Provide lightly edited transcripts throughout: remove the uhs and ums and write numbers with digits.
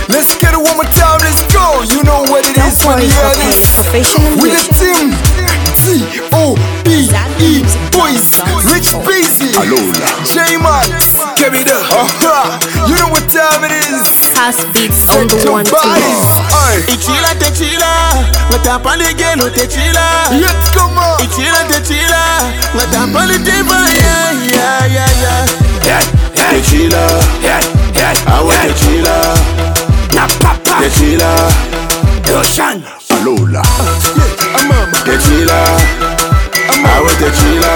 Let's get it one more time, let's go. You know what it is when you hear this. With the team D-O-B-E boys, Rich Busy, J-Man, give me the you know what time it is. House beats on the one two. Ichila te chila, ngatapa ligelo te chila. Let's come on. Ichila te chila, ngatapa ligeba yeah. Te chila, awe te chila, na papa te chila, Roshan Alola, te chila, awe te chila,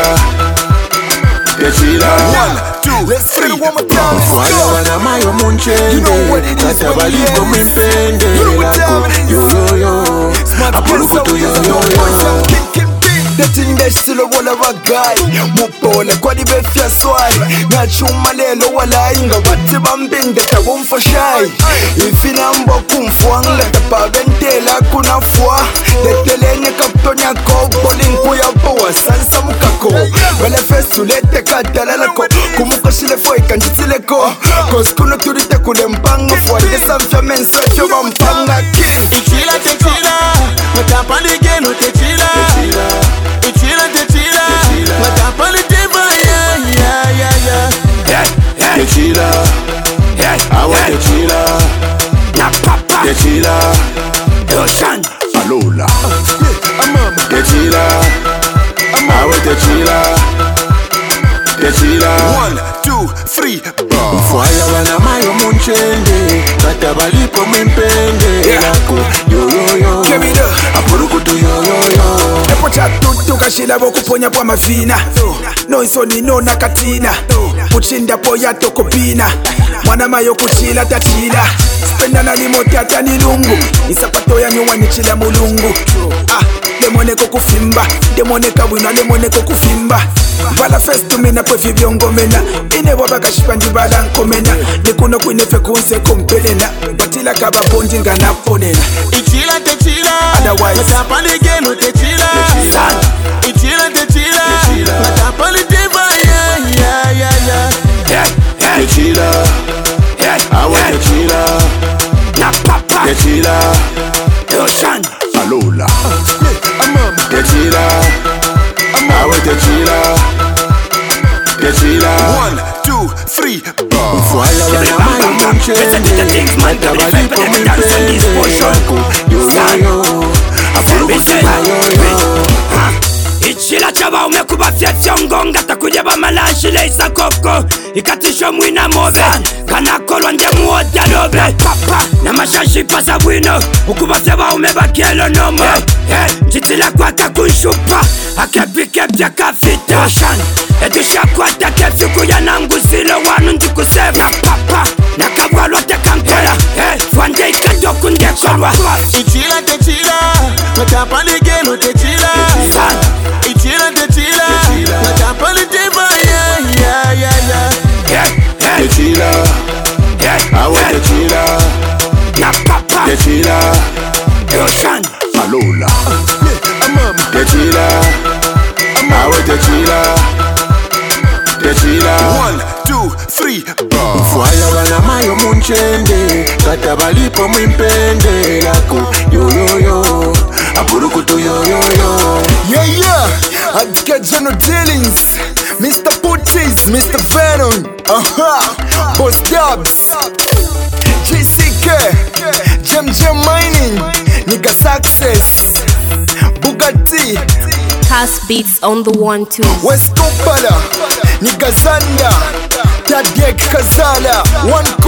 te chila. 1, 2, let's get it one more time, let's Wale go. wana mayo munchende, You know what it is when you katabali hear kome this. mpende, You know what time it is. yo. Apurukutu yo. The thing that still a wall of a guy Mupole kwa di befya swai Na chuma lelo wala inga Wati bambing deta wumfo shai Ifina mbo kumfuanga Tapa ventela kuna fwa Letele nye kaptonya ko Bolin kuya boa sansa mukako Wale fesu lete katala lako Kumuka shile fo ikanjitile ko Cause kuno turite kule mpango Fwa ndesa mfya menso efyo bampanga king Ichila te chila, matapa ligelo te chila. Ichila te chila, matapa ligeba yeah. Te chila, awa te chila, na papa te chila, Roshan Alola. Te chila, awa te chila, te chila. 1, 2, 3, Mfwaya wana mayo munchende, katabalipo mimpende lako yo. Apurukutu yo. Epo chatutu kashila bokuponya kwa mavina Noisoni nona katina Puchinda poya toko pina Mwana mayo kuchila tatila Spenda na limoti hata nilungu Isapato ya nyuwa nichila mulungu Lemoneko kufimba Demoneka wina lemoneko kufimba Vala festu mina kwe vibiongo mena Ine wabaka shipandi bala nkomena Nikuno kwinefe kunse kumpelena Batila kaba bondi nga naponena Ichila te chila, Otherwise matapa ligelo te chila. Ichila te chila, matapa ligeba yeah. Te chila, awa te chila, na papa te chila, Roshan Alola. Te chila, awa te chila, te chila. 1, 2, 3, Mfwaya wana mayo munchende, katabalipo mimpende lako yo. Apurukutu yo. Ichila chaba umekuba fyatya ngonga Takujeba malashi leisa koko Ikatisho mwina move Kanakolwa nje muodya dobe Papa na mashashi pasa wino Ukuba fyaba umeba kielo nomo Njitila kwa kakunshupa Akebike bya kafita Edusha kwa takefiku ya nangusilo wanu njikuseva Papa na kabwalwa tekankola Fwande ikatoku ndekolwa Ichila te chila, matapa ligelo te chila. Ichila te chila, matapa ligeba yeah. Te chila, awa te chila, na papa te chila, Roshan Alola. Te chila, awa te chila, te chila. 1, 2, 3, Mfwaya wana mayo munchende, katabalipo mimpende lako yo. Apurukutu yo. Yeah, Adika General Dealings, Mr. Putis, Mr. Venom, Boss Dubs, JCK, Jam Mining, Nigga Success, Bugatti, House beats on the one two. West Kopala, Nigga Zanda, Tadek Kazala, 1